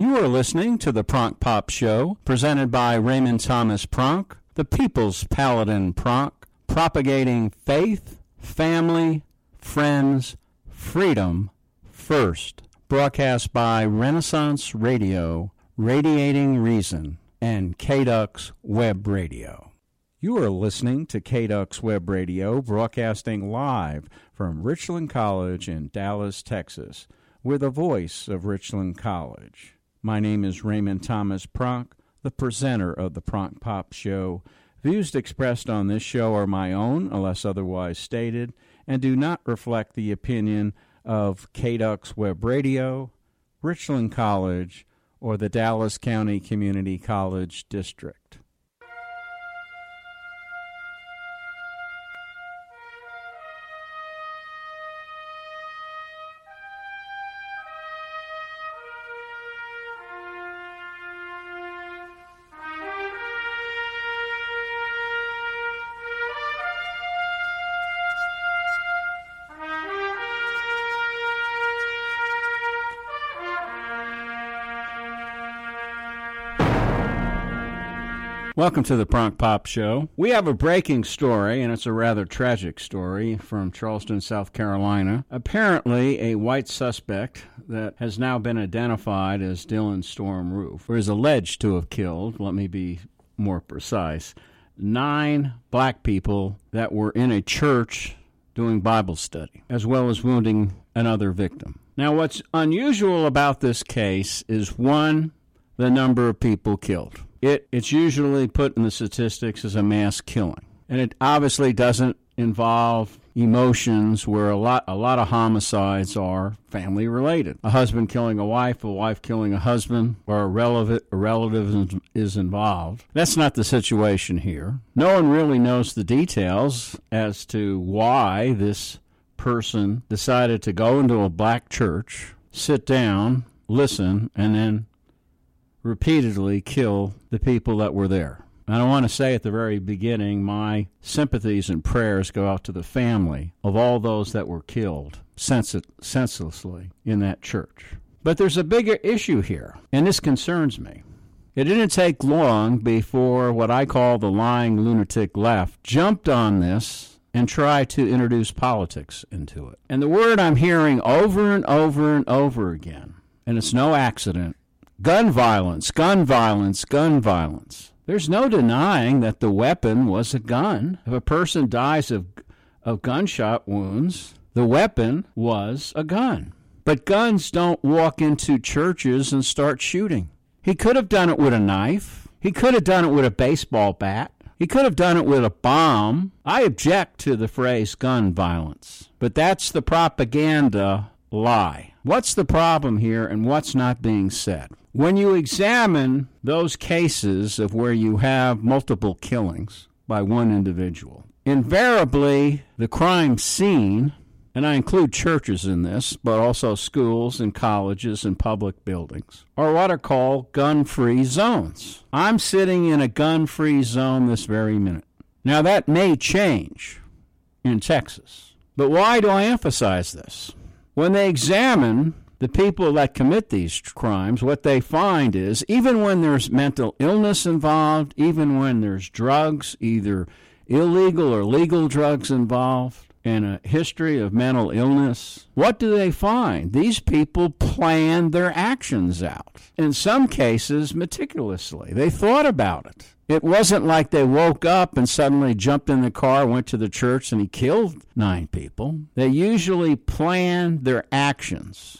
You are listening to the Pronk Pop Show, presented by Raymond Thomas Pronk, the People's Paladin Pronk, propagating faith, family, friends, freedom first. Broadcast by Renaissance Radio, Radiating Reason, and KDUX Web Radio. You are listening to KDUX Web Radio, broadcasting live from Richland College in Dallas, Texas, with the voice of Richland College. My name is Raymond Thomas Pronk, the presenter of the Pronk Pop Show. Views expressed on this show are my own, unless otherwise stated, and do not reflect the opinion of KDUX Web Radio, Richland College, or the Dallas County Community College District. Welcome to the Pronk Pop Show. We have a breaking story, and it's a rather tragic story from Charleston, South Carolina. Apparently, a white suspect that has now been identified as Dylan Storm Roof, or is alleged to have killed, let me be more precise, 9 black people that were in a church doing Bible study, as well as wounding another victim. Now, what's unusual about this case is, one, the number of people killed. It's usually put in the statistics as a mass killing. And it obviously doesn't involve emotions where a lot of homicides are family related. A husband killing a wife killing a husband, or a relative is involved. That's not the situation here. No one really knows the details as to why this person decided to go into a black church, sit down, listen, and then repeatedly kill the people that were there. And I want to say at the very beginning, my sympathies and prayers go out to the family of all those that were killed senselessly in that church. But there's a bigger issue here, and this concerns me. It didn't take long before what I call the lying lunatic left jumped on this and tried to introduce politics into it. And the word I'm hearing over and over and over again, and it's no accident, gun violence, gun violence, gun violence. There's no denying that the weapon was a gun. If a person dies of gunshot wounds, the weapon was a gun. But guns don't walk into churches and start shooting. He could have done it with a knife. He could have done it with a baseball bat. He could have done it with a bomb. I object to the phrase gun violence. But that's the propaganda lie. What's the problem here and what's not being said? When you examine those cases of where you have multiple killings by one individual, invariably the crime scene, and I include churches in this, but also schools and colleges and public buildings, are what are called gun-free zones. I'm sitting in a gun-free zone this very minute. Now that may change in Texas, but why do I emphasize this? When they examine the people that commit these crimes, what they find is, even when there's mental illness involved, even when there's drugs, either illegal or legal drugs involved, and a history of mental illness, what do they find? These people planned their actions out. In some cases, meticulously. They thought about it. It wasn't like they woke up and suddenly jumped in the car, went to the church, and he killed 9 people. They usually planned their actions.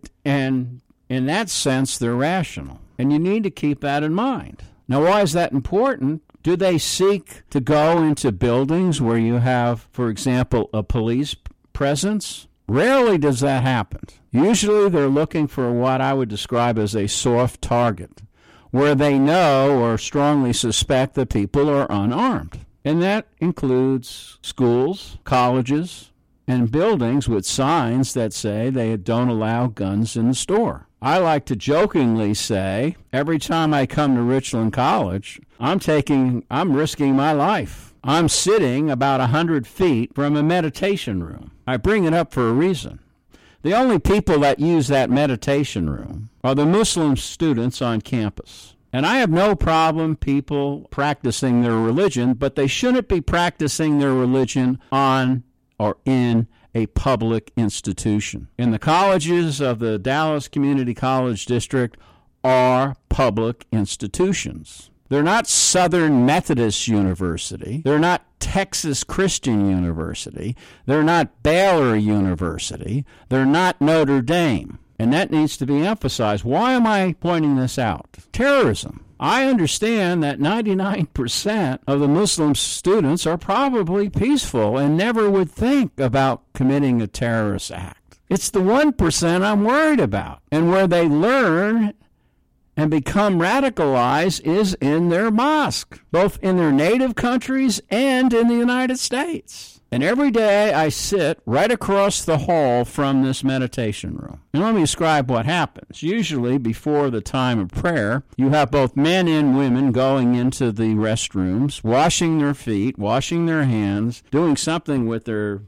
And in that sense, they're rational. And you need to keep that in mind. Now, why is that important? Do they seek to go into buildings where you have, for example, a police presence? Rarely does that happen. Usually they're looking for what I would describe as a soft target, where they know or strongly suspect that people are unarmed. And that includes schools, colleges, and buildings with signs that say they don't allow guns in the store. I like to jokingly say, every time I come to Richland College, I'm risking my life. I'm sitting about 100 feet from a meditation room. I bring it up for a reason. The only people that use that meditation room are the Muslim students on campus. And I have no problem people practicing their religion, but they shouldn't be practicing their religion on or in a public institution. And the colleges of the Dallas Community College District are public institutions. They're not Southern Methodist University. They're not Texas Christian University. They're not Baylor University. They're not Notre Dame. And that needs to be emphasized. Why am I pointing this out? Terrorism. I understand that 99% of the Muslim students are probably peaceful and never would think about committing a terrorist act. It's the 1% I'm worried about. And where they learn and become radicalized is in their mosque, both in their native countries and in the United States. And every day I sit right across the hall from this meditation room. And let me describe what happens. Usually before the time of prayer, you have both men and women going into the restrooms, washing their feet, washing their hands, doing something with their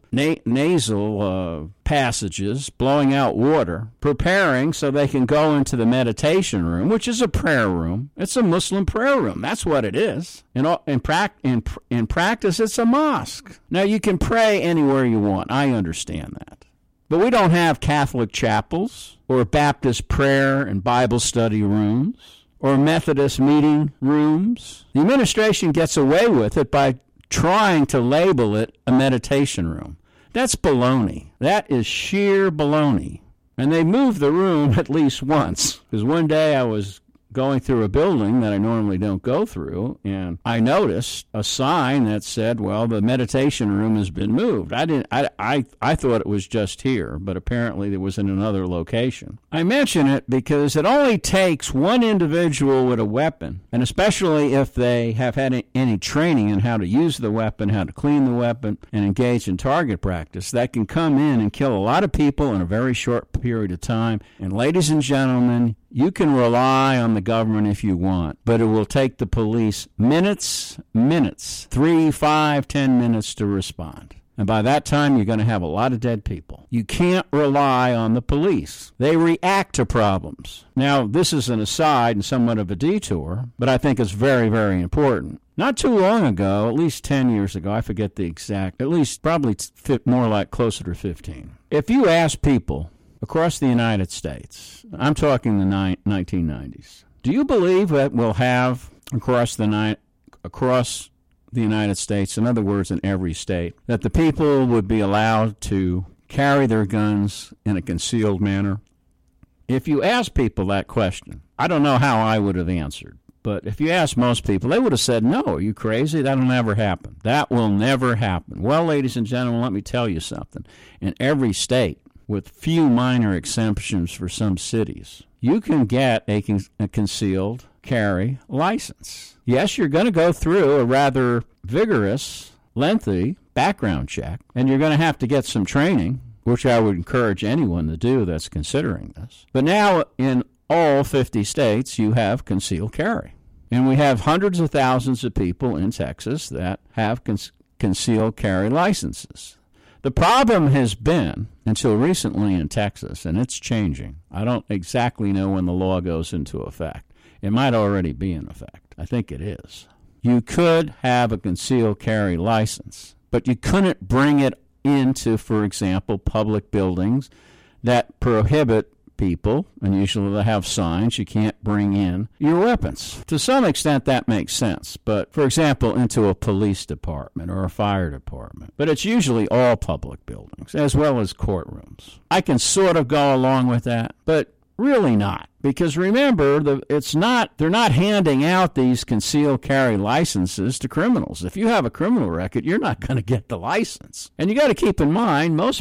nasal passages, blowing out water, preparing so they can go into the meditation room, which is a prayer room. It's a Muslim prayer room. That's what it is. In practice, it's a mosque. Now, you can pray anywhere you want. I understand that. But we don't have Catholic chapels or Baptist prayer and Bible study rooms or Methodist meeting rooms. The administration gets away with it by trying to label it a meditation room. That's baloney. That is sheer baloney. And they moved the room at least once. Because one day I was going through a building that I normally don't go through, and I noticed a sign that said, well, the meditation room has been moved. I thought it was just here, but apparently it was in another location. I mention it because it only takes one individual with a weapon, and especially if they have had any training in how to use the weapon, how to clean the weapon, and engage in target practice, that can come in and kill a lot of people in a very short period of time. And ladies and gentlemen, you can rely on the government if you want, but it will take the police minutes, 3, 5, 10 minutes to respond. And by that time, you're going to have a lot of dead people. You can't rely on the police. They react to problems. Now, this is an aside and somewhat of a detour, but I think it's very, very important. Not too long ago, at least 10 years ago, I forget the exact, at least probably more like closer to 15. If you ask people across the United States, I'm talking the 1990s, do you believe that we'll have across the United States, in other words, in every state, that the people would be allowed to carry their guns in a concealed manner? If you ask people that question, I don't know how I would have answered, but if you ask most people, they would have said, no, are you crazy? That'll never happen. That will never happen. Well, ladies and gentlemen, let me tell you something. In every state, with few minor exceptions for some cities, you can get a concealed carry license. Yes, you're going to go through a rather vigorous, lengthy background check, and you're going to have to get some training, which I would encourage anyone to do that's considering this. But now in all 50 states, you have concealed carry. And we have hundreds of thousands of people in Texas that have concealed carry licenses. The problem has been, until recently in Texas, and it's changing. I don't exactly know when the law goes into effect. It might already be in effect. I think it is. You could have a concealed carry license, but you couldn't bring it into, for example, public buildings that prohibit people, and usually they have signs, you can't bring in your weapons. To some extent, that makes sense, but, for example, into a police department or a fire department. But it's usually all public buildings, as well as courtrooms. I can sort of go along with that, but really not. Because remember, they're not handing out these concealed carry licenses to criminals. If you have a criminal record, you're not going to get the license. And you got to keep in mind, most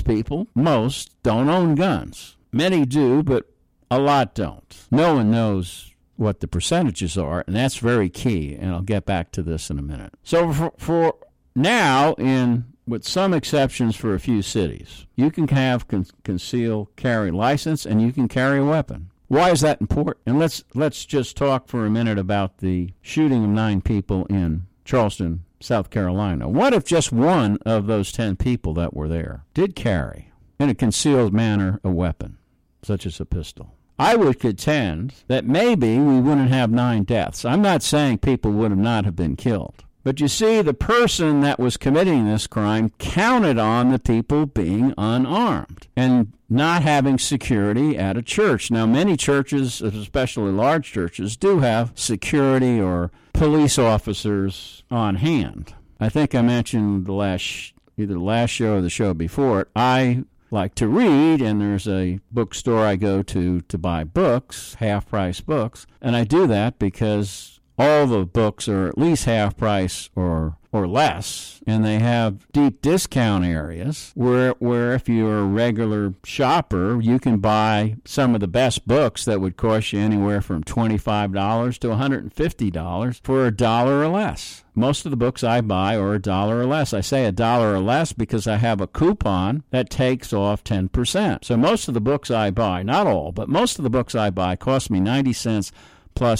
don't own guns. Many do, but a lot don't. No one knows what the percentages are, and that's very key, and I'll get back to this in a minute. So for now, with some exceptions for a few cities, you can have concealed carry license, and you can carry a weapon. Why is that important? And let's just talk for a minute about the shooting of 9 people in Charleston, South Carolina. What if just one of those 10 people that were there did carry? in a concealed manner a weapon, such as a pistol. I would contend that maybe we wouldn't have 9 deaths. I'm not saying people would not have been killed. But you see, the person that was committing this crime counted on the people being unarmed and not having security at a church. Now, many churches, especially large churches, do have security or police officers on hand. I think I mentioned either the last show or the show before it, I like to read, and there's a bookstore I go to buy books, half-price books, and I do that because all the books are at least half price or less, and they have deep discount areas where if you're a regular shopper, you can buy some of the best books that would cost you anywhere from $25 to $150 for $1 or less. Most of the books I buy are $1 or less. I say $1 or less because I have a coupon that takes off 10%. So most of the books I buy, not all, but most of the books I buy cost me 90 cents plus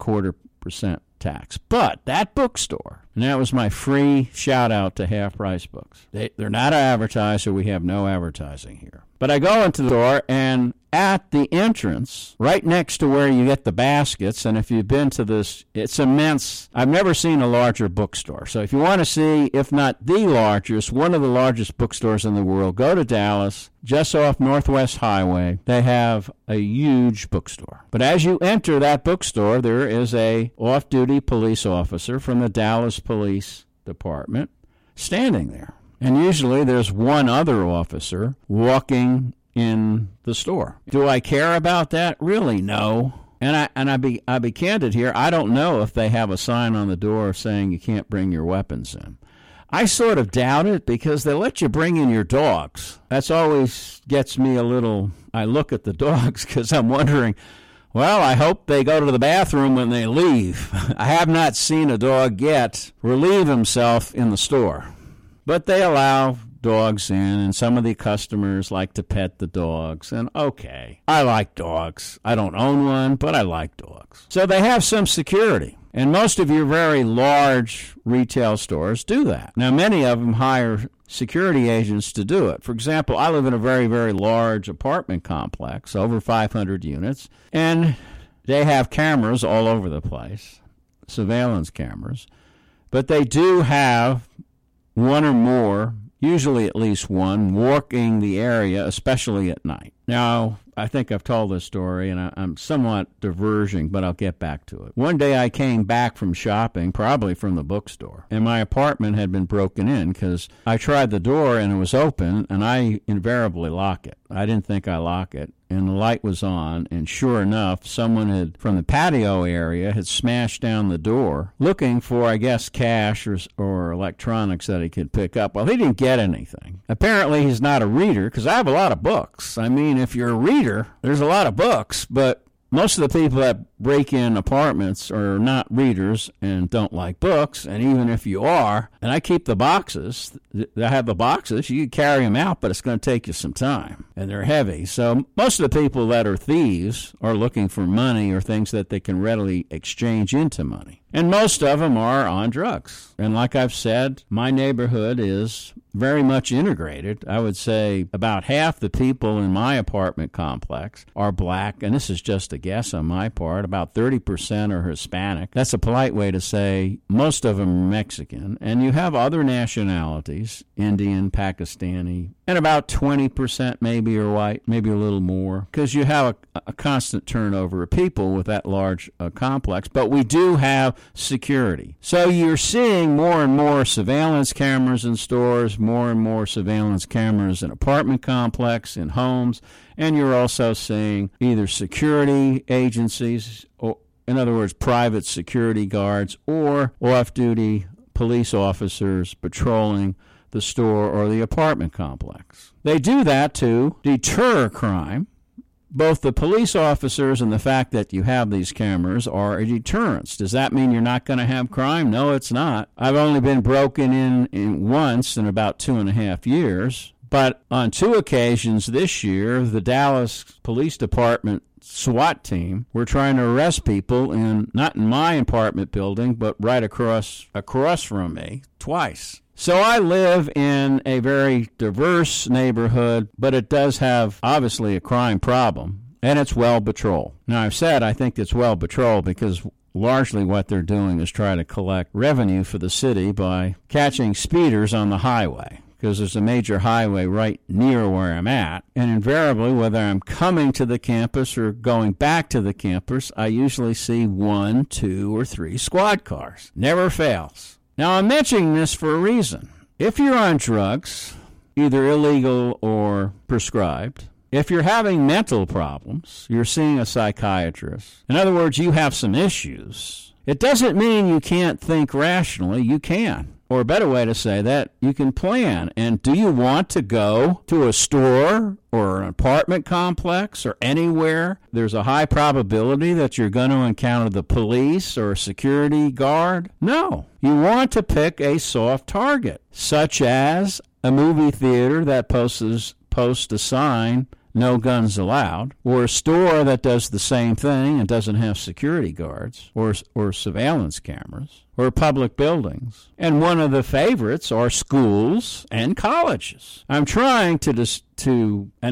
8.25% tax. But that bookstore, and that was my free shout out to Half Price Books. They're not an advertiser. We have no advertising here. But I go into the store, and at the entrance, right next to where you get the baskets, and if you've been to this, it's immense. I've never seen a larger bookstore. So if you want to see, if not the largest, one of the largest bookstores in the world, go to Dallas, just off Northwest Highway. They have a huge bookstore. But as you enter that bookstore, there is a off-duty police officer from the Dallas Police Department standing there. And usually there's one other officer walking in the store. Do I care about that? Really, no. And I'll be candid here. I don't know if they have a sign on the door saying you can't bring your weapons in. I sort of doubt it because they let you bring in your dogs. That's always gets me a little. I look at the dogs because I'm wondering, well, I hope they go to the bathroom when they leave. I have not seen a dog yet relieve himself in the store. But they allow dogs in, and some of the customers like to pet the dogs. And okay, I like dogs. I don't own one, but I like dogs. So they have some security. And most of your very large retail stores do that. Now, many of them hire security agents to do it. For example, I live in a very, very large apartment complex, over 500 units, and they have cameras all over the place, surveillance cameras. But they do have one or more, usually at least one, walking the area, especially at night. Now, I think I've told this story, and I'm somewhat diverging, but I'll get back to it. One day I came back from shopping, probably from the bookstore, and my apartment had been broken in because I tried the door and it was open, and I invariably lock it. I didn't think I lock it, and the light was on, and sure enough, someone had, from the patio area, had smashed down the door looking for, I guess, cash or electronics that he could pick up. Well, he didn't get anything. Apparently, he's not a reader because I have a lot of books. I mean, if you're a reader, there's a lot of books, but most of the people that break in apartments are not readers and don't like books, and even if you are, and I keep the boxes, I have the boxes, you can carry them out, but it's going to take you some time, and they're heavy. So most of the people that are thieves are looking for money or things that they can readily exchange into money. And most of them are on drugs. And like I've said, my neighborhood is very much integrated. I would say about half the people in my apartment complex are black, and this is just a guess on my part. About 30% are Hispanic. That's a polite way to say most of them are Mexican. And you have other nationalities, Indian, Pakistani, and about 20% maybe are white, maybe a little more, because you have a constant turnover of people with that large complex. But we do have security. So you're seeing more and more surveillance cameras in stores, more and more surveillance cameras in apartment complex, in homes, and you're also seeing either security agencies, or in other words, private security guards, or off-duty police officers patrolling the store or the apartment complex. They do that to deter crime. Both the police officers and the fact that you have these cameras are a deterrence. Does that mean you're not going to have crime? No, it's not. I've only been broken in once in about 2.5 years, But on 2 occasions this year, the Dallas Police Department SWAT team were trying to arrest people not in my apartment building, but right across from me twice. So I live in a very diverse neighborhood, but it does have obviously a crime problem, and it's well patrolled. Now, I've said I think it's well patrolled because largely what they're doing is trying to collect revenue for the city by catching speeders on the highway, because there's a major highway right near where I'm at. And invariably, whether I'm coming to the campus or going back to the campus, I usually see 1, 2, or 3 squad cars. Never fails. Now, I'm mentioning this for a reason. If you're on drugs, either illegal or prescribed, if you're having mental problems, you're seeing a psychiatrist. In other words, you have some issues. It doesn't mean you can't think rationally. You can. Or a better way to say that, you can plan. And do you want to go to a store or an apartment complex or anywhere there's a high probability that you're going to encounter the police or a security guard? No. You want to pick a soft target, such as a movie theater that posts a sign, "No guns allowed," or a store that does the same thing and doesn't have security guards or surveillance cameras, or public buildings. And one of the favorites are schools and colleges. I'm trying to do an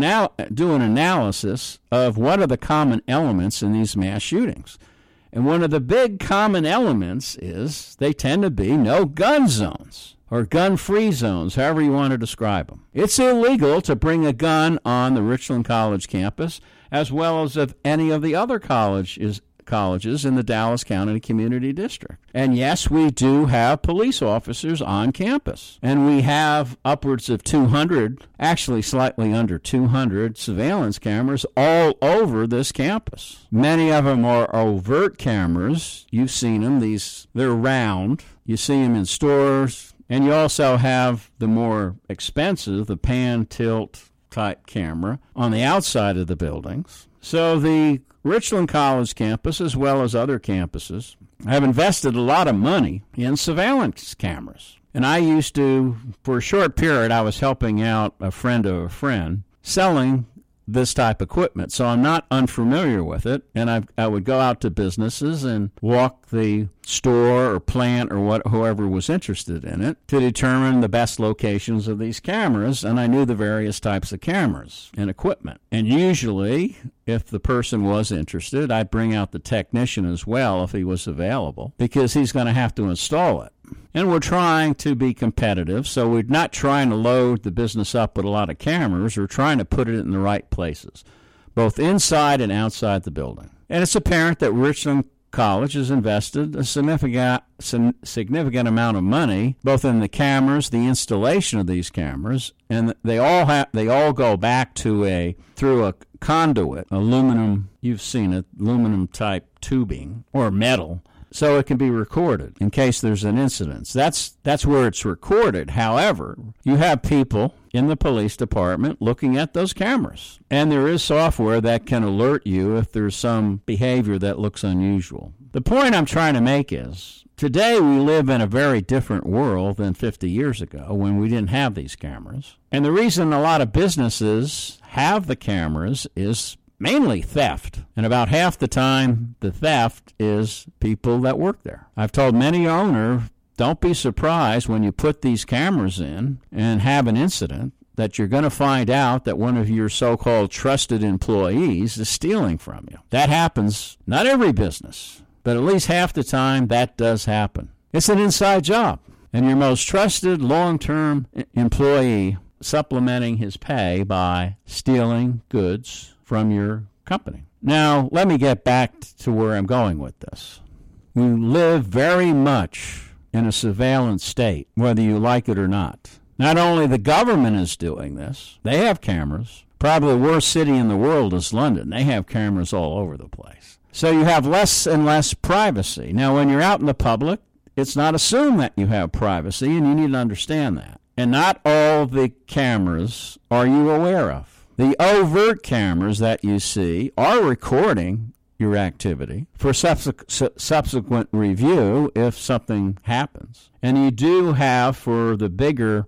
analysis of what are the common elements in these mass shootings. And one of the big common elements is they tend to be no gun zones, or gun-free zones, however you want to describe them. It's illegal to bring a gun on the Richland College campus, as well as of any of the other colleges in the Dallas County Community District. And yes, we do have police officers on campus. And we have upwards of 200, actually slightly under 200, surveillance cameras all over this campus. Many of them are overt cameras. You've seen them. They're round. You see them in stores. And you also have the more expensive, the pan-tilt type camera on the outside of the buildings. So the Richland College campus, as well as other campuses, have invested a lot of money in surveillance cameras. And I used to, for a short period, I was helping out a friend of a friend selling this type of equipment. So I'm not unfamiliar with it. And I would go out to businesses and walk the store or plant or whoever was interested in it to determine the best locations of these cameras. And I knew the various types of cameras and equipment. And usually, if the person was interested, I'd bring out the technician as well if he was available, because he's going to have to install it. And we're trying to be competitive, so we're not trying to load the business up with a lot of cameras. We're trying to put it in the right places, both inside and outside the building. And it's apparent that Richland College has invested a significant amount of money, both in the cameras, the installation of these cameras, and they all go back to through a conduit, aluminum. You've seen it, aluminum type tubing or metal. So it can be recorded in case there's an incident. That's where it's recorded. However, you have people in the police department looking at those cameras. And there is software that can alert you if there's some behavior that looks unusual. The point I'm trying to make is, today we live in a very different world than 50 years ago when we didn't have these cameras. And the reason a lot of businesses have the cameras is mainly theft. And about half the time, the theft is people that work there. I've told many owners, don't be surprised when you put these cameras in and have an incident that you're going to find out that one of your so-called trusted employees is stealing from you. That happens, not every business, but at least half the time that does happen. It's an inside job. And your most trusted long-term employee supplementing his pay by stealing goods from your company. Now, let me get back to where I'm going with this. We live very much in a surveillance state, whether you like it or not. Not only the government is doing this, they have cameras. Probably the worst city in the world is London. They have cameras all over the place. So you have less and less privacy. Now, when you're out in the public, it's not assumed that you have privacy, and you need to understand that. And not all the cameras are you aware of. The overt cameras that you see are recording your activity for subsequent review if something happens. And you do have, for the bigger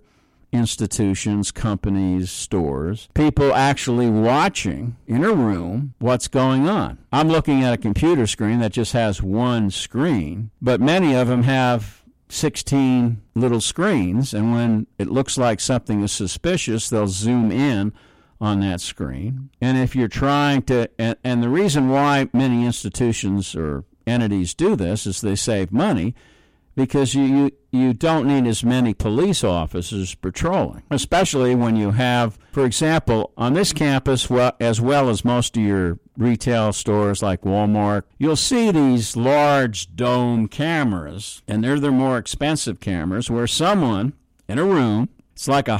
institutions, companies, stores, people actually watching in a room what's going on. I'm looking at a computer screen that just has one screen, but many of them have 16 little screens, and when it looks like something is suspicious, they'll zoom in on that screen. And if you're trying to, and the reason why many institutions or entities do this is they save money, because you don't need as many police officers patrolling, especially when you have, for example, on this campus, as well as most of your retail stores like Walmart, you'll see these large dome cameras, and they're the more expensive cameras, where someone in a room, it's like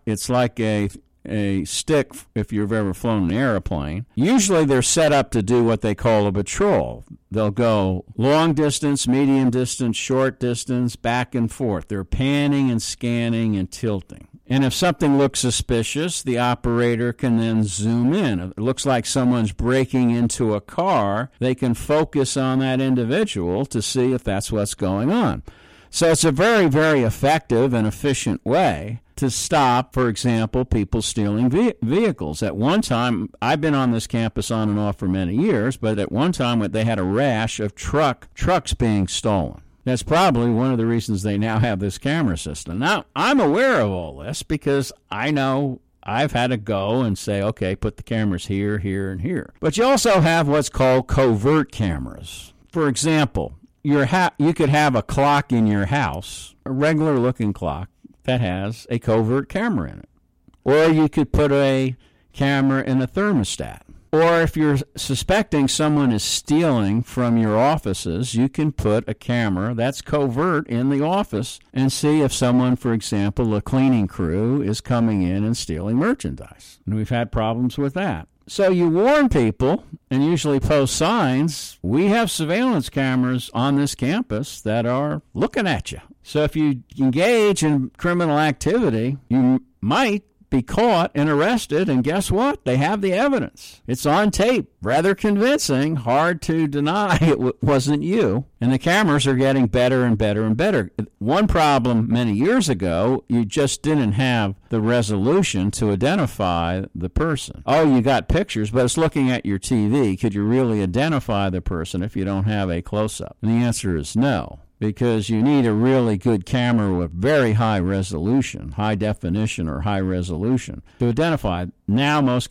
a stick if you've ever flown an airplane. Usually they're set up to do what they call a patrol. They'll go long distance, medium distance, short distance, back and forth. They're panning and scanning and tilting. And if something looks suspicious, the operator can then zoom in. If it looks like someone's breaking into a car, they can focus on that individual to see if that's what's going on. So it's a very, very effective and efficient way to stop, for example, people stealing vehicles. At one time, I've been on this campus on and off for many years, but at one time they had a rash of trucks being stolen. That's probably one of the reasons they now have this camera system. Now, I'm aware of all this because I know I've had to go and say, okay, put the cameras here, here, and here. But you also have what's called covert cameras. For example, you could have a clock in your house, a regular-looking clock, that has a covert camera in it. Or you could put a camera in a thermostat. Or if you're suspecting someone is stealing from your offices, you can put a camera that's covert in the office and see if someone, for example, a cleaning crew, is coming in and stealing merchandise. And we've had problems with that. So you warn people and usually post signs, we have surveillance cameras on this campus that are looking at you. So if you engage in criminal activity, you might be caught and arrested, and guess what? They have the evidence. It's on tape. Rather convincing, hard to deny it wasn't you. And the cameras are getting better and better and better. One problem many years ago, you just didn't have the resolution to identify the person. Oh, you got pictures, but it's looking at your TV. Could you really identify the person if you don't have a close-up? And the answer is no, because you need a really good camera with very high resolution, high definition or high resolution to identify. Now most,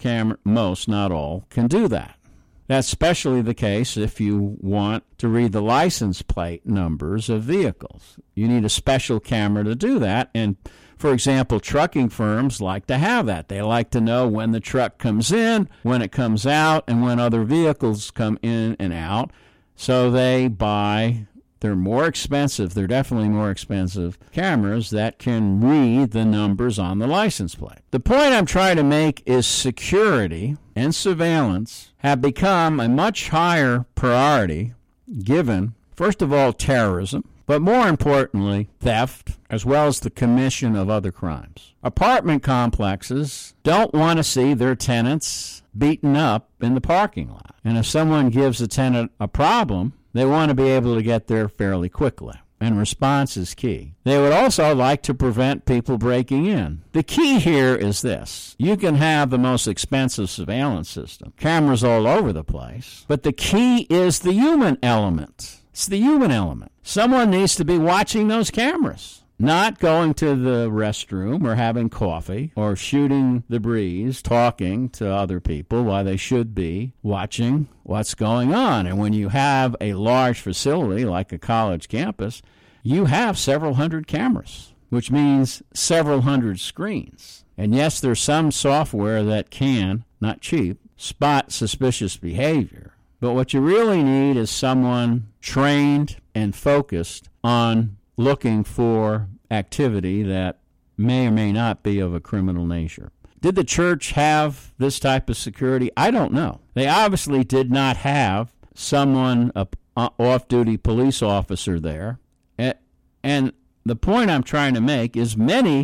not all, can do that. That's especially the case if you want to read the license plate numbers of vehicles. You need a special camera to do that, and for example, trucking firms like to have that. They like to know when the truck comes in, when it comes out, and when other vehicles come in and out, so they buy. They're more expensive. They're definitely more expensive cameras that can read the numbers on the license plate. The point I'm trying to make is security and surveillance have become a much higher priority given, first of all, terrorism, but more importantly, theft, as well as the commission of other crimes. Apartment complexes don't want to see their tenants beaten up in the parking lot. And if someone gives a tenant a problem, they want to be able to get there fairly quickly, and response is key. They would also like to prevent people breaking in. The key here is this. You can have the most expensive surveillance system, cameras all over the place, but the key is the human element. It's the human element. Someone needs to be watching those cameras, not going to the restroom or having coffee or shooting the breeze, talking to other people while they should be watching what's going on. And when you have a large facility like a college campus, you have several hundred cameras, which means several hundred screens. And yes, there's some software that can, not cheap, spot suspicious behavior. But what you really need is someone trained and focused on looking for activity that may or may not be of a criminal nature. Did the church have this type of security? I don't know. They obviously did not have someone, an off-duty police officer there. And the point I'm trying to make is many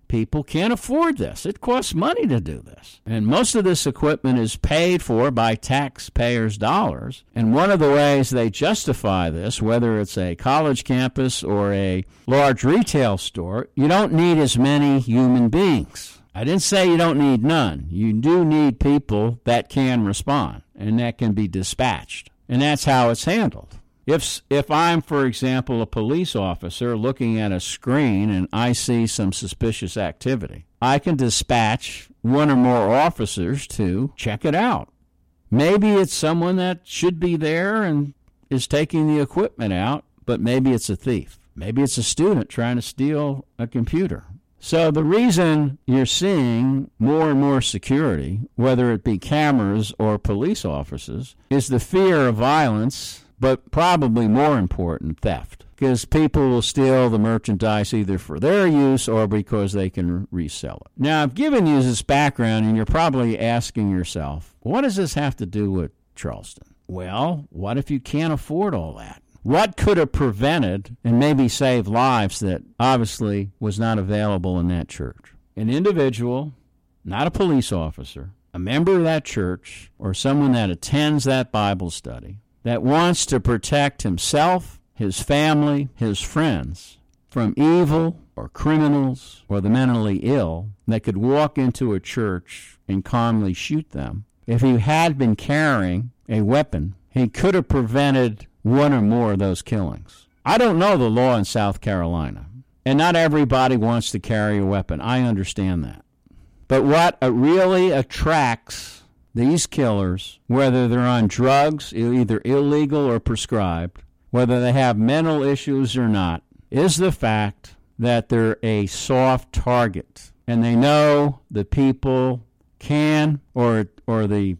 people can't afford this. It costs money to do this. And most of this equipment is paid for by taxpayers' dollars. And one of the ways they justify this, whether it's a college campus or a large retail store, you don't need as many human beings. I didn't say you don't need none. You do need people that can respond and that can be dispatched. And that's how it's handled. If I'm, for example, a police officer looking at a screen and I see some suspicious activity, I can dispatch one or more officers to check it out. Maybe it's someone that should be there and is taking the equipment out, but maybe it's a thief. Maybe it's a student trying to steal a computer. So the reason you're seeing more and more security, whether it be cameras or police officers, is the fear of violence, but probably more important, theft. Because people will steal the merchandise either for their use or because they can resell it. Now, I've given you this background, and you're probably asking yourself, what does this have to do with Charleston? Well, what if you can't afford all that? What could have prevented and maybe saved lives that obviously was not available in that church? An individual, not a police officer, a member of that church, or someone that attends that Bible study, that wants to protect himself, his family, his friends from evil or criminals or the mentally ill that could walk into a church and calmly shoot them. If he had been carrying a weapon, he could have prevented one or more of those killings. I don't know the law in South Carolina, and not everybody wants to carry a weapon. I understand that. But what really attracts these killers, whether they're on drugs, either illegal or prescribed, whether they have mental issues or not, is the fact that they're a soft target. And they know the people can, or the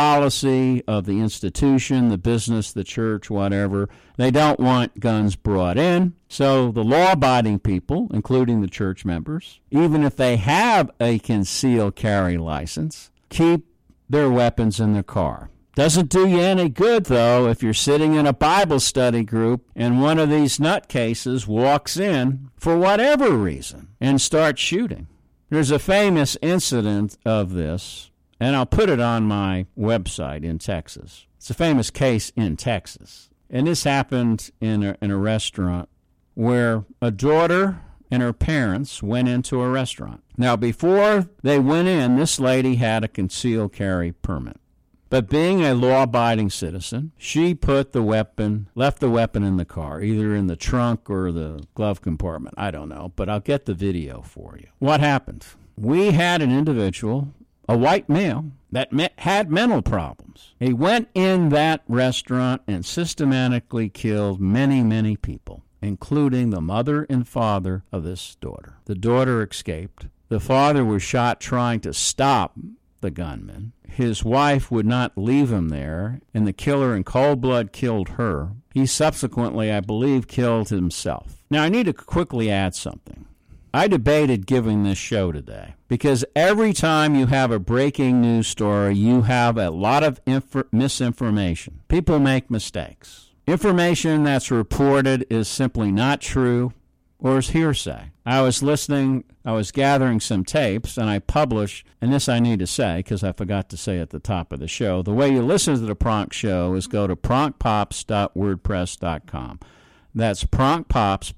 policy of the institution, the business, the church, whatever, they don't want guns brought in. So the law-abiding people, including the church members, even if they have a concealed carry license, keep their weapons in their car. Doesn't do you any good, though, if you're sitting in a Bible study group and one of these nutcases walks in for whatever reason and starts shooting. There's a famous incident of this, and I'll put it on my website in Texas. It's a famous case in Texas. And this happened in a restaurant where a daughter and her parents went into a restaurant. Now, before they went in, this lady had a concealed carry permit. But being a law-abiding citizen, she left the weapon in the car, either in the trunk or the glove compartment. I don't know, but I'll get the video for you. What happened? We had an individual, a white male, that had mental problems. He went in that restaurant and systematically killed many, many people, including the mother and father of this daughter. The daughter escaped. The father was shot trying to stop the gunman. His wife would not leave him there, and the killer in cold blood killed her. He subsequently, I believe, killed himself. Now, I need to quickly add something. I debated giving this show today because every time you have a breaking news story, you have a lot of misinformation. People make mistakes. Information that's reported is simply not true or is hearsay. I was gathering some tapes, and I published, and this I need to say because I forgot to say at the top of the show, the way you listen to the Pronk Show is go to pronkpops.wordpress.com. That's pronkpops,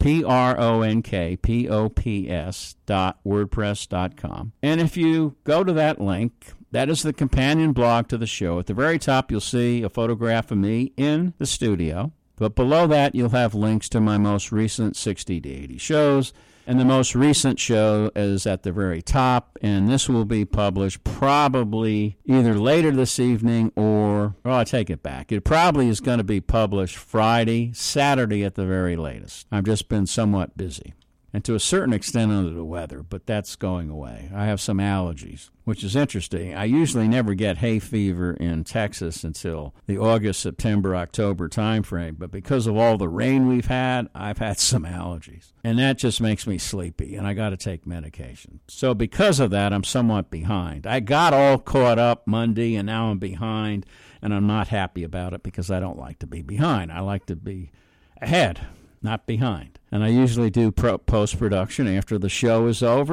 pronkpops.wordpress.com. And if you go to that link, that is the companion blog to the show. At the very top, you'll see a photograph of me in the studio. But below that, you'll have links to my most recent 60 to 80 shows. And the most recent show is at the very top, and this will be published probably either later this evening or I take it back. It probably is going to be published Friday, Saturday at the very latest. I've just been somewhat busy and to a certain extent under the weather, but that's going away. I have some allergies, which is interesting. I usually never get hay fever in Texas until the August, September, October time frame, but because of all the rain we've had, I've had some allergies. And that just makes me sleepy, and I got to take medication. So because of that, I'm somewhat behind. I got all caught up Monday, and now I'm behind, and I'm not happy about it because I don't like to be behind. I like to be ahead, not behind. And I usually do post-production after the show is over.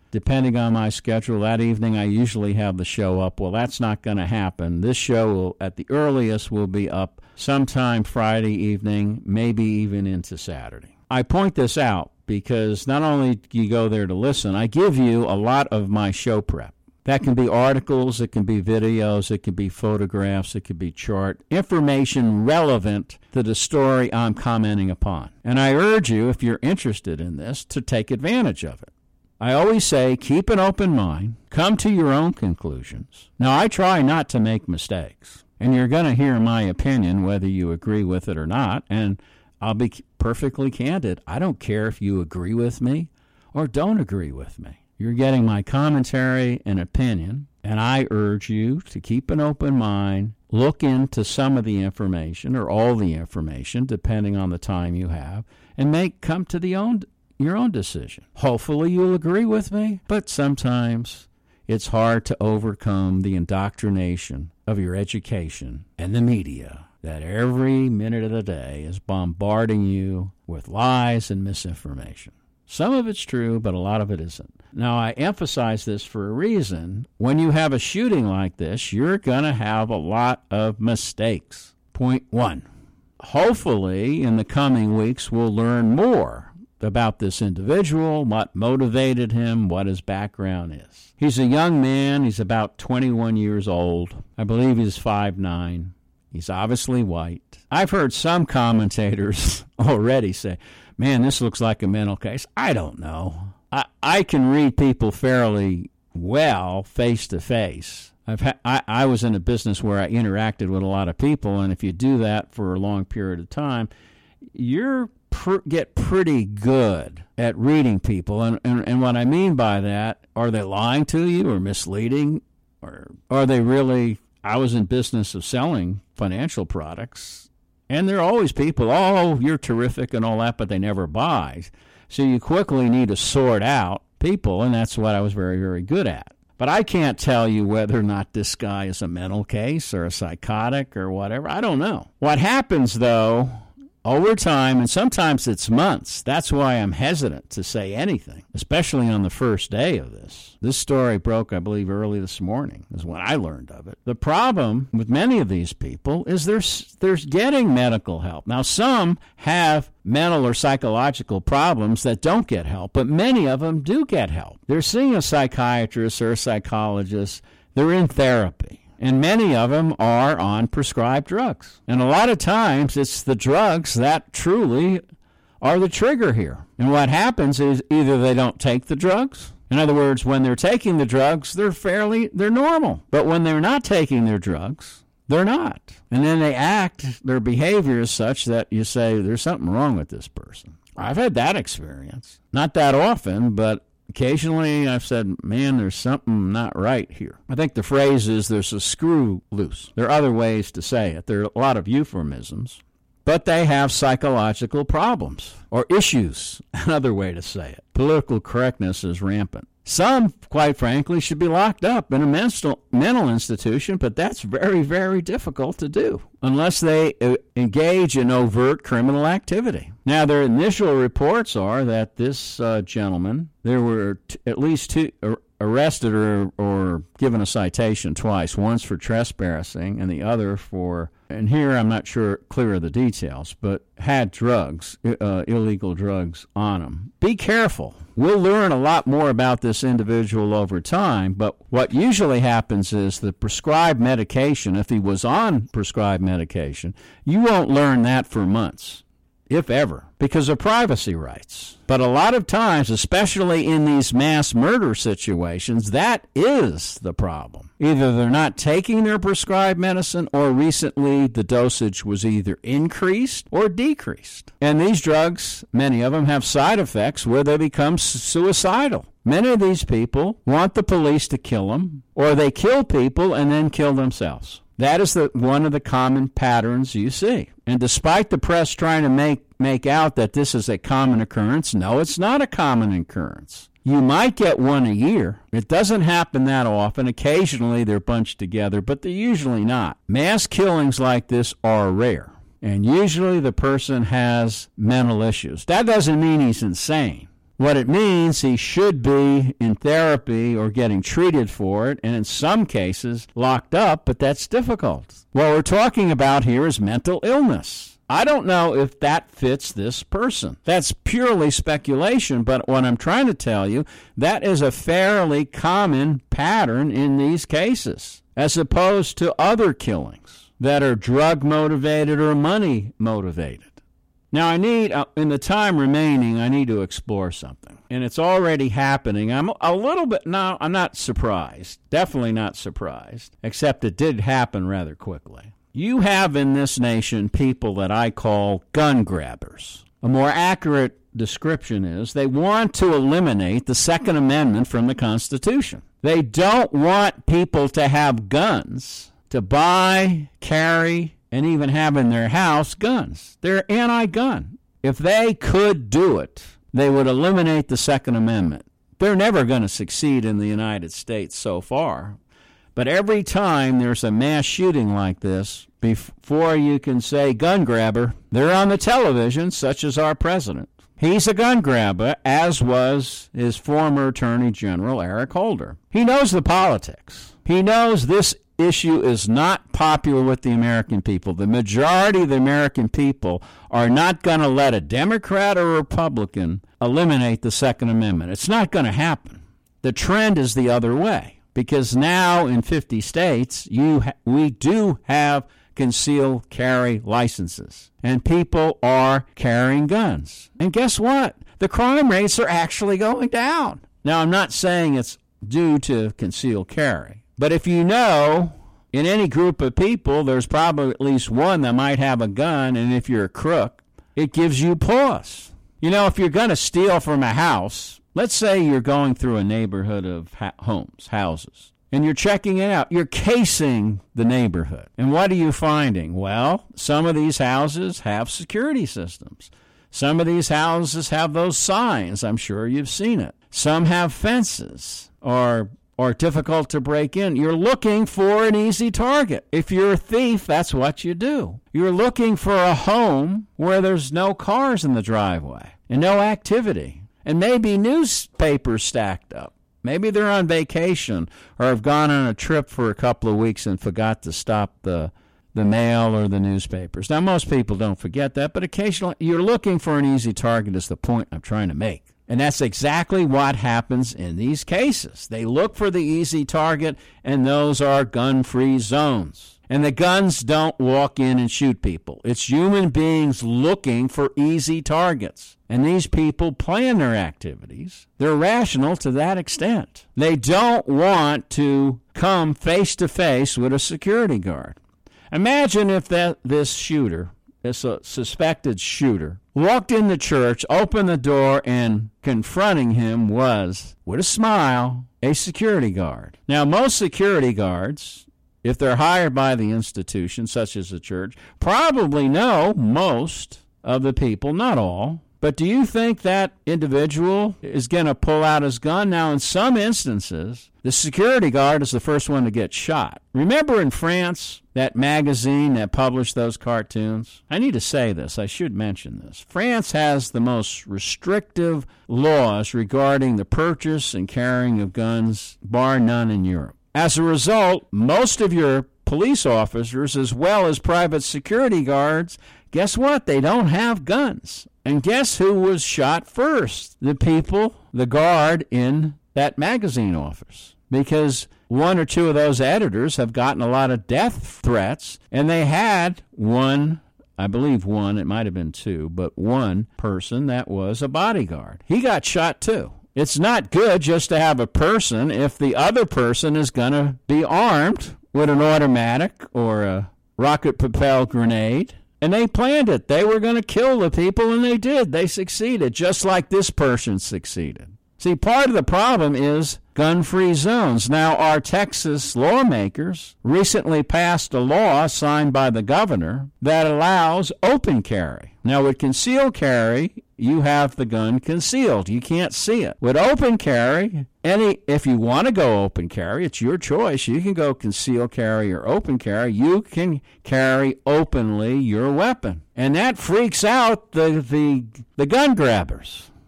depending on my schedule, that evening I usually have the show up. Well, that's not going to happen. This show will, at the earliest, will be up sometime Friday evening, maybe even into Saturday. I point this out because not only do you go there to listen, I give you a lot of my show prep. That can be articles, it can be videos, it can be photographs, it can be chart, information relevant to the story I'm commenting upon. And I urge you, if you're interested in this, to take advantage of it. I always say, keep an open mind, come to your own conclusions. Now, I try not to make mistakes, and you're going to hear my opinion whether you agree with it or not, and I'll be perfectly candid. I don't care if you agree with me or don't agree with me. You're getting my commentary and opinion, and I urge you to keep an open mind, look into some of the information or all the information, depending on the time you have, and come to your own decision. Hopefully you'll agree with me, but sometimes it's hard to overcome the indoctrination of your education and the media that every minute of the day is bombarding you with lies and misinformation. Some of it's true, but a lot of it isn't. Now, I emphasize this for a reason. When you have a shooting like this, you're going to have a lot of mistakes. Point one. Hopefully, in the coming weeks, we'll learn more about this individual, what motivated him, what his background is. He's a young man. He's about 21 years old. I believe he's 5'9". He's obviously white. I've heard some commentators already say, man, this looks like a mental case. I don't know. I can read people fairly well face to face. I was in a business where I interacted with a lot of people, and if you do that for a long period of time, you get pretty good at reading people. And what I mean by that, are they lying to you or misleading? Or are they really, I was in business of selling financial products, and there are always people, oh, you're terrific and all that, but they never buy. So you quickly need to sort out people, and that's what I was very, very good at. But I can't tell you whether or not this guy is a mental case or a psychotic or whatever. I don't know. What happens, though, over time, and sometimes it's months, that's why I'm hesitant to say anything, especially on the first day of this. This story broke, I believe, early this morning is when I learned of it. The problem with many of these people is they're getting medical help. Now, some have mental or psychological problems that don't get help, but many of them do get help. They're seeing a psychiatrist or a psychologist. They're in therapy. And many of them are on prescribed drugs. And a lot of times it's the drugs that truly are the trigger here. And what happens is either they don't take the drugs. In other words, when they're taking the drugs, they're normal. But when they're not taking their drugs, they're not. And then their behavior is such that you say, there's something wrong with this person. I've had that experience. Not that often, but occasionally I've said, man, there's something not right here. I think the phrase is there's a screw loose. There are other ways to say it. There are a lot of euphemisms. But they have psychological problems or issues, another way to say it. Political correctness is rampant. Some, quite frankly, should be locked up in a mental institution, but that's very, very difficult to do unless they engage in overt criminal activity. Now, their initial reports are that this gentleman, there were at least two arrested or given a citation twice, once for trespassing and the other for, and here I'm not clear of the details, but had drugs, illegal drugs on him. Be careful. We'll learn a lot more about this individual over time, but what usually happens is the prescribed medication, if he was on prescribed medication, you won't learn that for months, if ever, because of privacy rights. But a lot of times, especially in these mass murder situations, that is the problem. Either they're not taking their prescribed medicine, or recently the dosage was either increased or decreased. And these drugs, many of them have side effects where they become suicidal. Many of these people want the police to kill them, or they kill people and then kill themselves. That is one of the common patterns you see. And despite the press trying to make out that this is a common occurrence, no, it's not a common occurrence. You might get one a year. It doesn't happen that often. Occasionally they're bunched together, but they're usually not. Mass killings like this are rare. And usually the person has mental issues. That doesn't mean he's insane. What it means, he should be in therapy or getting treated for it, and in some cases locked up, but that's difficult. What we're talking about here is mental illness. I don't know if that fits this person. That's purely speculation, but what I'm trying to tell you, that is a fairly common pattern in these cases, as opposed to other killings that are drug motivated or money motivated. Now, I need, in the time remaining, I need to explore something. And it's already happening. I'm a little bit, no, I'm not surprised. Definitely not surprised, except it did happen rather quickly. You have in this nation people that I call gun grabbers. A more accurate description is they want to eliminate the Second Amendment from the Constitution. They don't want people to have guns, to buy, carry, and even have in their house guns. They're anti-gun. If they could do it, they would eliminate the Second Amendment. They're never going to succeed in the United States so far. But every time there's a mass shooting like this, before you can say gun grabber, they're on the television, such as our president. He's a gun grabber, as was his former Attorney General, Eric Holder. He knows the politics. He knows this issue is not popular with the American people. The majority of the American people are not going to let a Democrat or Republican eliminate the Second Amendment. It's not going to happen. The trend is the other way, because now in 50 states, we do have concealed carry licenses, and people are carrying guns. And guess what? The crime rates are actually going down. Now, I'm not saying it's due to concealed carry. But if you know, in any group of people, there's probably at least one that might have a gun, and if you're a crook, it gives you pause. You know, if you're going to steal from a house, let's say you're going through a neighborhood of houses, and you're checking it out. You're casing the neighborhood. And what are you finding? Well, some of these houses have security systems. Some of these houses have those signs. I'm sure you've seen it. Some have fences or difficult to break in. You're looking for an easy target. If you're a thief, that's what you do. You're looking for a home where there's no cars in the driveway and no activity, and maybe newspapers stacked up. Maybe they're on vacation or have gone on a trip for a couple of weeks and forgot to stop the mail or the newspapers. Now, most people don't forget that, but occasionally you're looking for an easy target is the point I'm trying to make. And that's exactly what happens in these cases. They look for the easy target, and those are gun-free zones. And the guns don't walk in and shoot people. It's human beings looking for easy targets. And these people plan their activities. They're rational to that extent. They don't want to come face-to-face with a security guard. Imagine if this shooter, this suspected shooter, walked in the church, opened the door, and confronting him was, with a smile, a security guard. Now, most security guards, if they're hired by the institution, such as the church, probably know most of the people, not all. But do you think that individual is going to pull out his gun? Now, in some instances, the security guard is the first one to get shot. Remember in France, that magazine that published those cartoons? I need to say this. I should mention this. France has the most restrictive laws regarding the purchase and carrying of guns, bar none in Europe. As a result, most of your police officers, as well as private security guards, guess what? They don't have guns. And guess who was shot first? The guard in that magazine office. Because one or two of those editors have gotten a lot of death threats, and they had one, I believe one, it might have been two, but one person that was a bodyguard. He got shot too. It's not good just to have a person if the other person is going to be armed with an automatic or a rocket-propelled grenade. And they planned it. They were going to kill the people, and they did. They succeeded, just like this person succeeded. See, part of the problem is gun-free zones. Now, our Texas lawmakers recently passed a law signed by the governor that allows open carry. Now, with concealed carry, you have the gun concealed. You can't see it. With open carry, if you want to go open carry, it's your choice. You can go concealed carry or open carry. You can carry openly your weapon. And that freaks out the gun grabbers.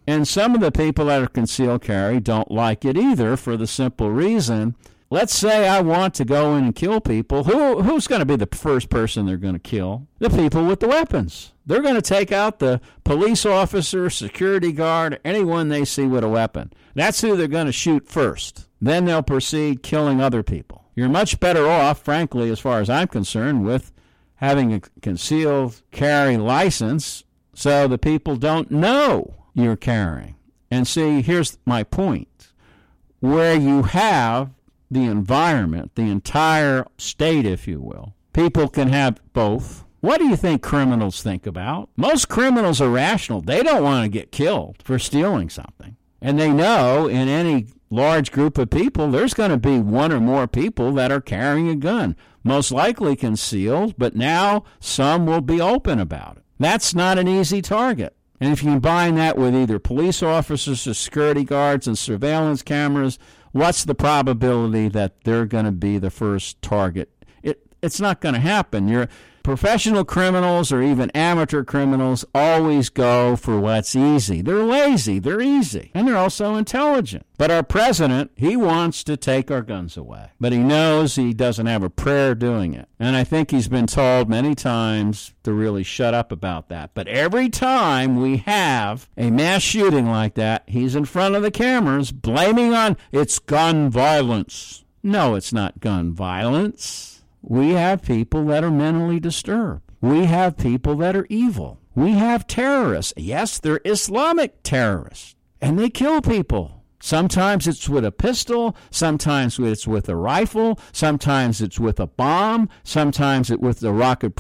And some of the people that are concealed carry don't like it either for the simple reason, let's say I want to go in and kill people. Who's going to be the first person they're going to kill? The people with the weapons. They're going to take out the police officer, security guard, anyone they see with a weapon. That's who they're going to shoot first. Then they'll proceed killing other people. You're much better off, frankly, as far as I'm concerned, with having a concealed carry license so the people don't know you're carrying. And see, here's my point. Where you have the environment, the entire state, if you will, people can have both. What do you think criminals think about? Most criminals are rational. They don't want to get killed for stealing something. And they know in any large group of people, there's going to be one or more people that are carrying a gun, most likely concealed, but now some will be open about it. That's not an easy target. And if you combine that with either police officers or security guards and surveillance cameras, what's the probability that they're going to be the first target? It's not going to happen. Your professional criminals or even amateur criminals always go for what's easy. They're lazy, they're easy, and they're also intelligent. But our president, he wants to take our guns away. But he knows he doesn't have a prayer doing it. And I think he's been told many times to really shut up about that. But every time we have a mass shooting like that, he's in front of the cameras blaming on it's gun violence. No, it's not gun violence. We have people that are mentally disturbed. We have people that are evil. We have terrorists. Yes, they're Islamic terrorists, and they kill people. Sometimes it's with a pistol. Sometimes it's with a rifle. Sometimes it's with a bomb. Sometimes it's with a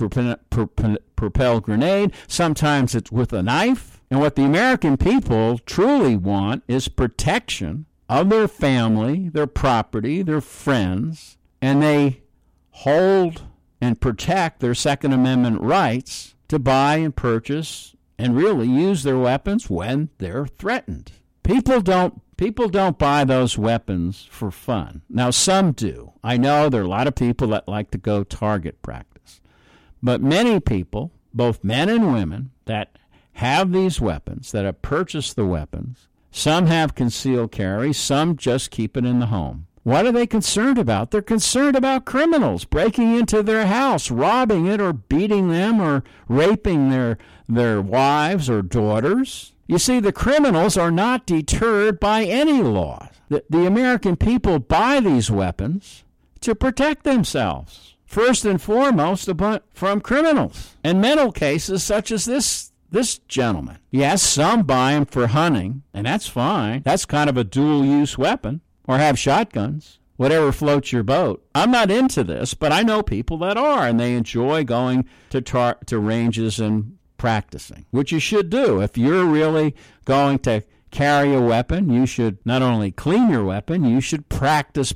rocket-propelled grenade. Sometimes it's with a knife. And what the American people truly want is protection of their family, their property, their friends, and they hold and protect their Second Amendment rights to buy and purchase and really use their weapons when they're threatened. People don't buy those weapons for fun. Now, some do. I know there are a lot of people that like to go target practice. But many people, both men and women, that have these weapons, that have purchased the weapons, some have concealed carry, some just keep it in the home. What are they concerned about? They're concerned about criminals breaking into their house, robbing it, or beating them, or raping their wives or daughters. You see, the criminals are not deterred by any law. The American people buy these weapons to protect themselves, first and foremost from criminals and mental cases such as this gentleman. Yes, some buy them for hunting, and that's fine. That's kind of a dual-use weapon. Or have shotguns, whatever floats your boat. I'm not into this, but I know people that are, and they enjoy going to ranges and practicing, which you should do. If you're really going to carry a weapon, you should not only clean your weapon, you should practice.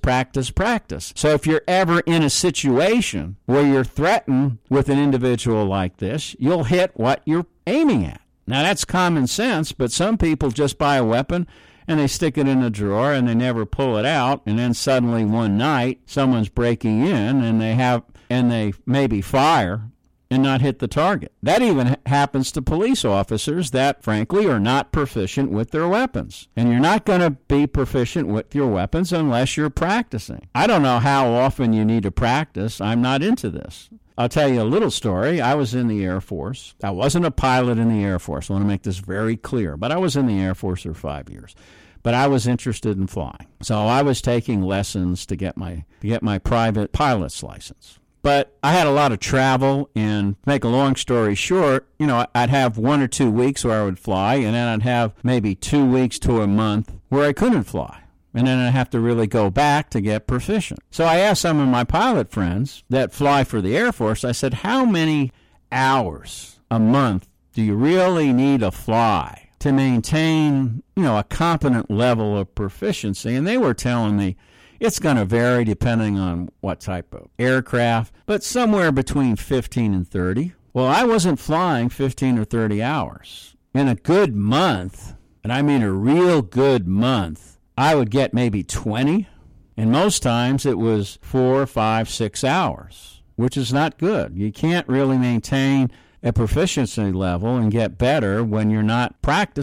So if you're ever in a situation where you're threatened with an individual like this, you'll hit what you're aiming at. Now, that's common sense, but some people just buy a weapon and they stick it in a drawer and they never pull it out, and then suddenly one night someone's breaking in and they maybe fire and not hit the target. That even happens to police officers that frankly are not proficient with their weapons. And you're not going to be proficient with your weapons unless you're practicing. I don't know how often you need to practice. I'm not into this. I'll tell you a little story. I was in the Air Force. I wasn't a pilot in the Air Force. I want to make this very clear. But I was in the Air Force for 5 years. But I was interested in flying. So I was taking lessons to get my private pilot's license. But I had a lot of travel, and make a long story short, I'd have 1 or 2 weeks where I would fly, and then I'd have maybe 2 weeks to a month where I couldn't fly. And then I have to really go back to get proficient. So I asked some of my pilot friends that fly for the Air Force, I said, how many hours a month do you really need to fly to maintain, a competent level of proficiency? And they were telling me it's going to vary depending on what type of aircraft, but somewhere between 15 and 30. Well, I wasn't flying 15 or 30 hours. In a good month, and I mean a real good month, I would get maybe 20, and most times it was 4, 5, 6 hours, which is not good. You can't really maintain a proficiency level and get better when you're not practicing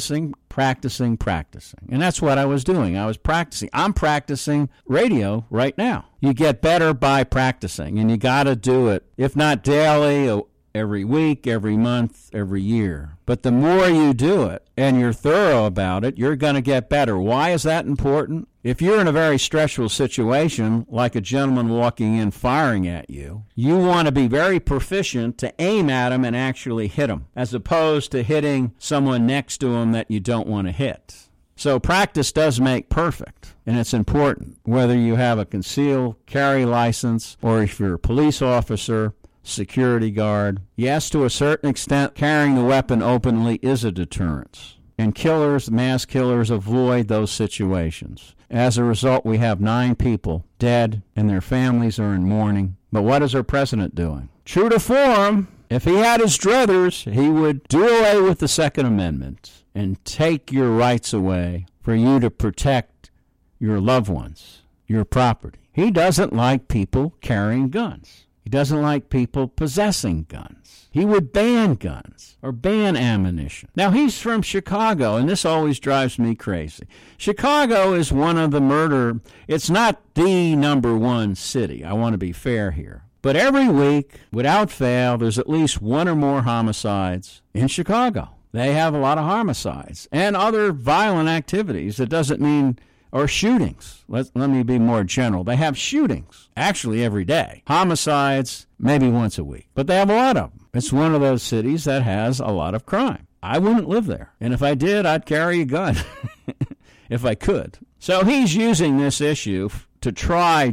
practicing. And that's what I was doing. I was practicing. I'm practicing radio right now. You get better by practicing, and you got to do it, if not daily, every week, every month, every year. But the more you do it and you're thorough about it, you're going to get better. Why is that important? If you're in a very stressful situation, like a gentleman walking in firing at you, you want to be very proficient to aim at him and actually hit him, as opposed to hitting someone next to him that you don't want to hit. So practice does make perfect, and it's important, whether you have a concealed carry license or if you're a police officer, security guard. Yes, to a certain extent, carrying the weapon openly is a deterrence. And killers, mass killers, avoid those situations. As a result, we have 9 people dead, and their families are in mourning. But what is our president doing? True to form, if he had his druthers, he would do away with the Second Amendment and take your rights away for you to protect your loved ones, your property. He doesn't like people carrying guns. He doesn't like people possessing guns. He would ban guns or ban ammunition. Now, he's from Chicago, and this always drives me crazy. Chicago is one of the it's not the number one city. I want to be fair here. But every week, without fail, there's at least one or more homicides in Chicago. They have a lot of homicides and other violent activities. That doesn't mean or shootings. Let me be more general. They have shootings, actually every day. Homicides, maybe once a week. But they have a lot of them. It's one of those cities that has a lot of crime. I wouldn't live there. And if I did, I'd carry a gun if I could. So he's using this issue to try.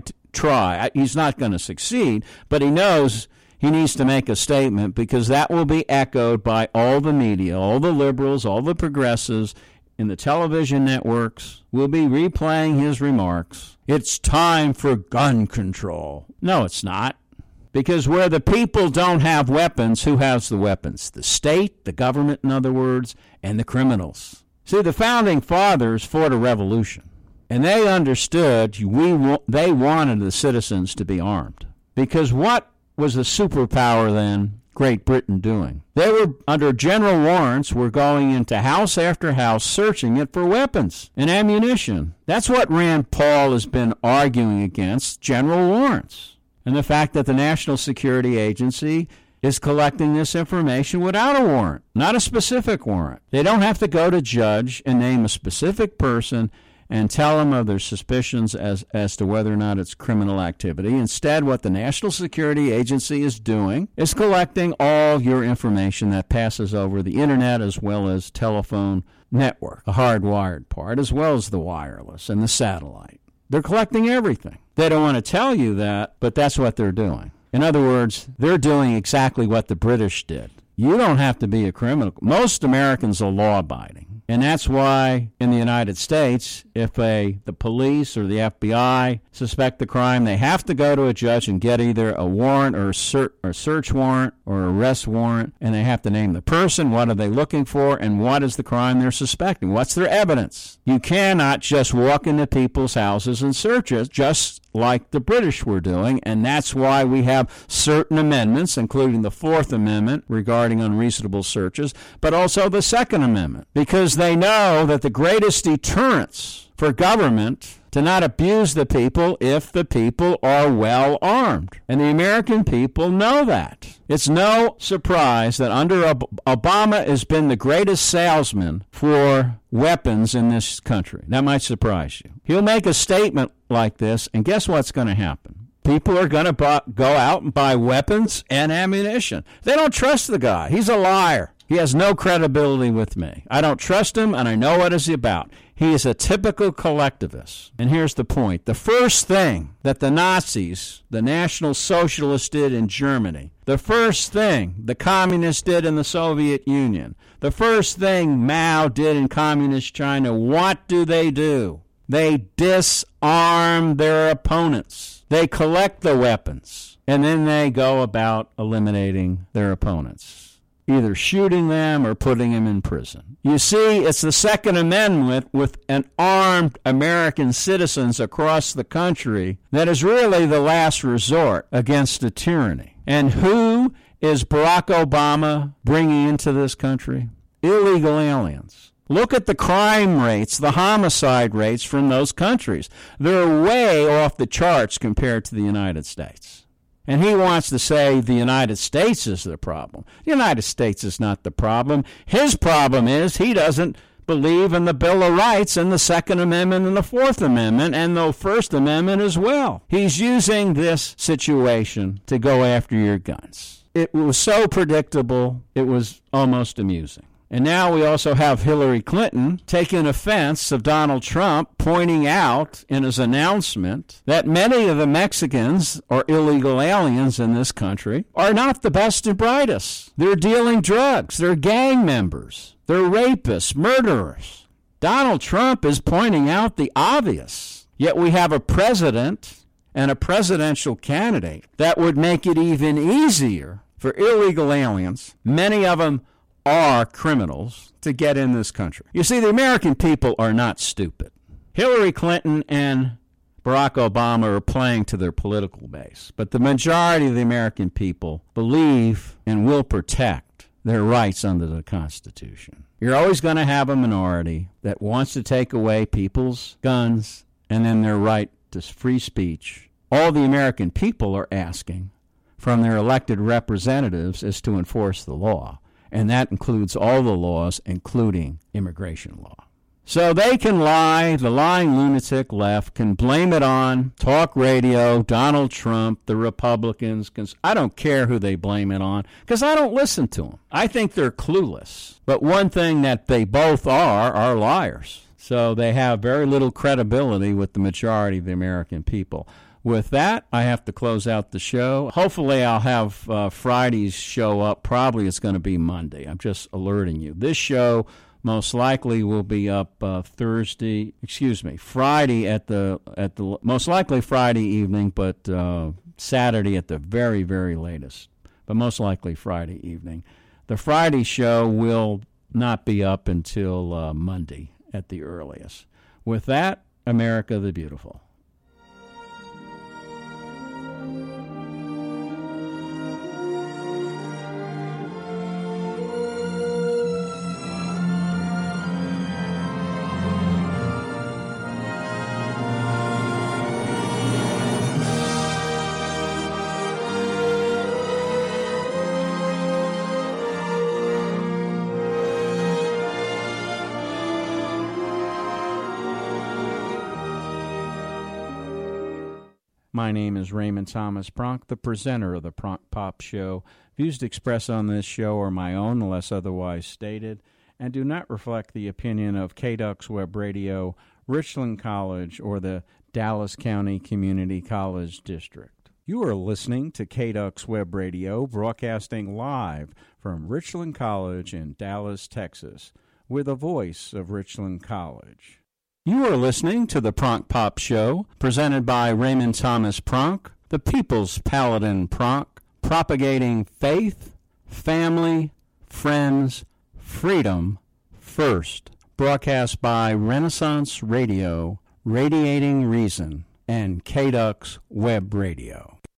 He's not going to succeed, but he knows he needs to make a statement because that will be echoed by all the media, all the liberals, all the progressives, in the television networks. Will be replaying his remarks. It's time for gun control. No, it's not. Because where the people don't have weapons, who has the weapons? The state, the government, in other words, and the criminals. See, the founding fathers fought a revolution, and they understood they wanted the citizens to be armed. Because what was the superpower then Great Britain doing? They were, under general warrants, were going into house after house searching it for weapons and ammunition. That's what Rand Paul has been arguing against, general warrants. And the fact that the National Security Agency is collecting this information without a warrant, not a specific warrant. They don't have to go to judge and name a specific person and tell them of their suspicions as to whether or not it's criminal activity. Instead, what the National Security Agency is doing is collecting all your information that passes over the internet as well as telephone network, the hardwired part, as well as the wireless and the satellite. They're collecting everything. They don't want to tell you that, but that's what they're doing. In other words, they're doing exactly what the British did. You don't have to be a criminal. Most Americans are law-abiding. And that's why in the United States, if the police or the FBI suspect the crime, they have to go to a judge and get either a warrant or a search warrant or arrest warrant, and they have to name the person, what are they looking for, and what is the crime they're suspecting. What's their evidence? You cannot just walk into people's houses and search it, just like the British were doing, and that's why we have certain amendments, including the Fourth Amendment regarding unreasonable searches, but also the Second Amendment, because they know that the greatest deterrence for government to not abuse the people if the people are well armed. And the American people know that. It's no surprise that under Obama has been the greatest salesman for weapons in this country. That might surprise you. He'll make a statement like this, and guess what's going to happen? People are going to go out and buy weapons and ammunition. They don't trust the guy. He's a liar. He has no credibility with me. I don't trust him, and I know what he's about. He is a typical collectivist. And here's the point. The first thing that the Nazis, the National Socialists, did in Germany, the first thing the Communists did in the Soviet Union, the first thing Mao did in Communist China, what do? They disarm their opponents. They collect the weapons, and then they go about eliminating their opponents, either shooting them or putting them in prison. You see, it's the Second Amendment with an armed American citizens across the country that is really the last resort against a tyranny. And who is Barack Obama bringing into this country? Illegal aliens. Look at the crime rates, the homicide rates from those countries. They're way off the charts compared to the United States. And he wants to say the United States is the problem. The United States is not the problem. His problem is he doesn't believe in the Bill of Rights and the Second Amendment and the Fourth Amendment and the First Amendment as well. He's using this situation to go after your guns. It was so predictable, it was almost amusing. And now we also have Hillary Clinton taking offense of Donald Trump pointing out in his announcement that many of the Mexicans or illegal aliens in this country are not the best and brightest. They're dealing drugs. They're gang members. They're rapists, murderers. Donald Trump is pointing out the obvious. Yet we have a president and a presidential candidate that would make it even easier for illegal aliens, many of them are criminals, to get in this country. You see, the American people are not stupid. Hillary Clinton and Barack Obama are playing to their political base, but the majority of the American people believe and will protect their rights under the Constitution. You're always going to have a minority that wants to take away people's guns and then their right to free speech. All the American people are asking from their elected representatives is to enforce the law. And that includes all the laws, including immigration law. So they can lie, the lying lunatic left can blame it on talk radio, Donald Trump, the Republicans. I don't care who they blame it on, because I don't listen to them. I think they're clueless. But one thing that they both are liars. So they have very little credibility with the majority of the American people. With that, I have to close out the show. Hopefully, I'll have Friday's show up. Probably it's going to be Monday. I'm just alerting you. This show most likely will be up Friday at the most likely Friday evening, but Saturday at the very, very latest. But most likely Friday evening. The Friday show will not be up until Monday at the earliest. With that, America the Beautiful. My name is Raymond Thomas Pronk, the presenter of the Pronk Pop Show. Views expressed on this show are my own, unless otherwise stated, and do not reflect the opinion of KDUX Web Radio, Richland College, or the Dallas County Community College District. You are listening to KDUX Web Radio, broadcasting live from Richland College in Dallas, Texas, with a voice of Richland College. You are listening to the Pronk Pop Show, presented by Raymond Thomas Pronk, the People's Paladin Pronk, propagating faith, family, friends, freedom first. Broadcast by Renaissance Radio, Radiating Reason, and KDUX Web Radio.